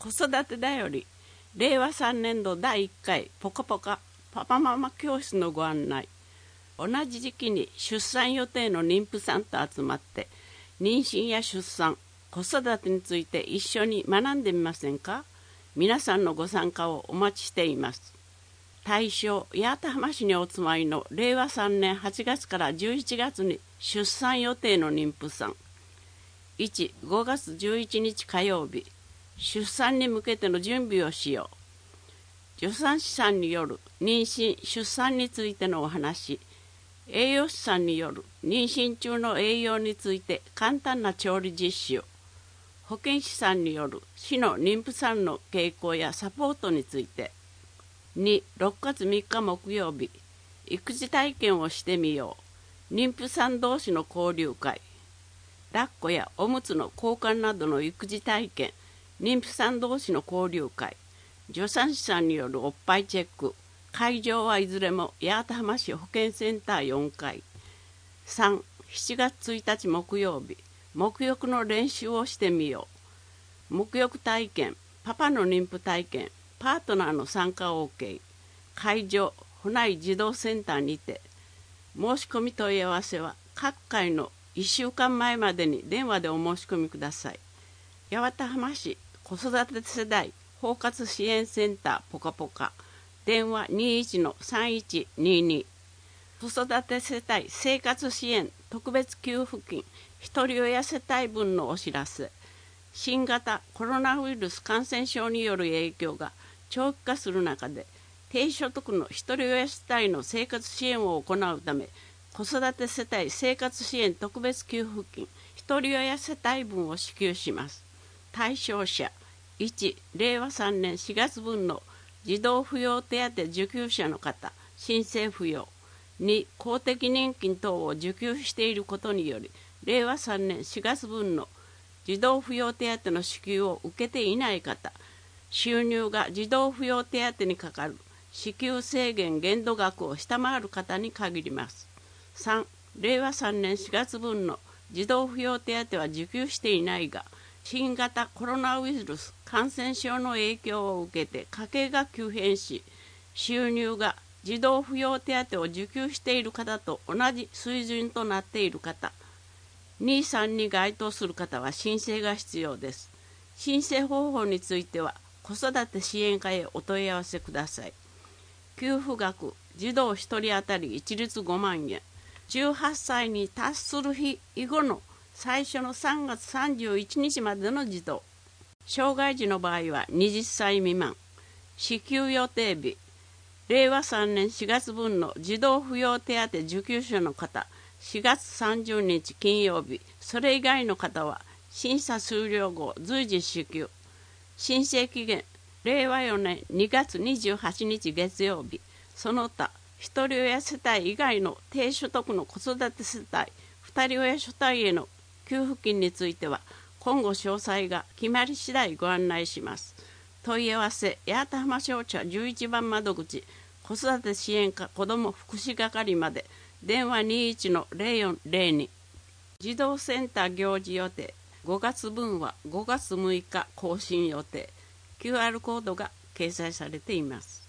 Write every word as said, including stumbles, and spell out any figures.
子育てだよりれいわさんねんどだいいっかいポカポカパパママ教室のご案内。同じ時期に出産予定の妊婦さんと集まって妊娠や出産、子育てについて一緒に学んでみませんか。皆さんのご参加をお待ちしています。大正八幡浜市にお住まいのれいわさんねんはちがつからじゅういちがつに出産予定の妊婦さん。いち、ごがつじゅういちにち火曜日、出産に向けての準備をしよう。助産師さんによる妊娠・出産についてのお話、栄養士さんによる妊娠中の栄養について簡単な調理実習、保健師さんによる市の妊婦さんの傾向やサポートについて。に、ろくがつみっか木曜日、育児体験をしてみよう。妊婦さん同士の交流会、抱っこやおむつの交換などの育児体験、妊婦さん同士の交流会、助産師さんによるおっぱいチェック。会場はいずれも八幡浜市保健センターよんかい。さん、しちがつついたち木曜日、沐浴の練習をしてみよう。沐浴体験、パパの妊婦体験、パートナーの参加 OK。 会場、保内児童センターにて。申し込み問い合わせは各回のいっしゅうかんまえまでに電話でお申し込みください。八幡浜市子育て世代包括支援センターポカポカ、電話 にいちのさんいちにに。子育て世帯生活支援特別給付金ひとり親世帯分のお知らせ。新型コロナウイルス感染症による影響が長期化する中で、低所得のひとり親世帯の生活支援を行うため、子育て世帯生活支援特別給付金ひとり親世帯分を支給します。対象者、いち、れいわさんねんしがつぶんの児童扶養手当受給者の方、申請不要。に、公的年金等を受給していることにより、れいわさんねんしがつぶんの児童扶養手当の支給を受けていない方、収入が児童扶養手当にかかる支給制限限度額を下回る方に限ります。さん、れいわさんねんしがつぶんの児童扶養手当は受給していないが、新型コロナウイルス感染症の影響を受けて家計が急変し、収入が児童扶養手当を受給している方と同じ水準となっている方、にーさんに該当する方は申請が必要です。申請方法については子育て支援課へお問い合わせください。給付額、児童ひとり当たり一律ごまんえん。じゅうはっさいに達する日以後の最初のさんがつさんじゅういちにちまでの児童。障害児の場合ははたち未満。支給予定日、れいわさんねんしがつぶんの児童扶養手当受給者の方、しがつさんじゅうにち金曜日。それ以外の方は審査終了後随時支給。申請期限、れいわよねんにがつにじゅうはちにち月曜日。その他、ひとり親世帯以外の低所得の子育て世帯、ふたり親世帯への給付金については、今後詳細が決まり次第ご案内します。問い合わせ、八幡浜商茶じゅういちばん窓口、子育て支援課子ども福祉係まで、電話にいちのぜろよんぜろに。児童センター行事予定、ごがつぶんはごがつむいか更新予定。キューアール コードが掲載されています。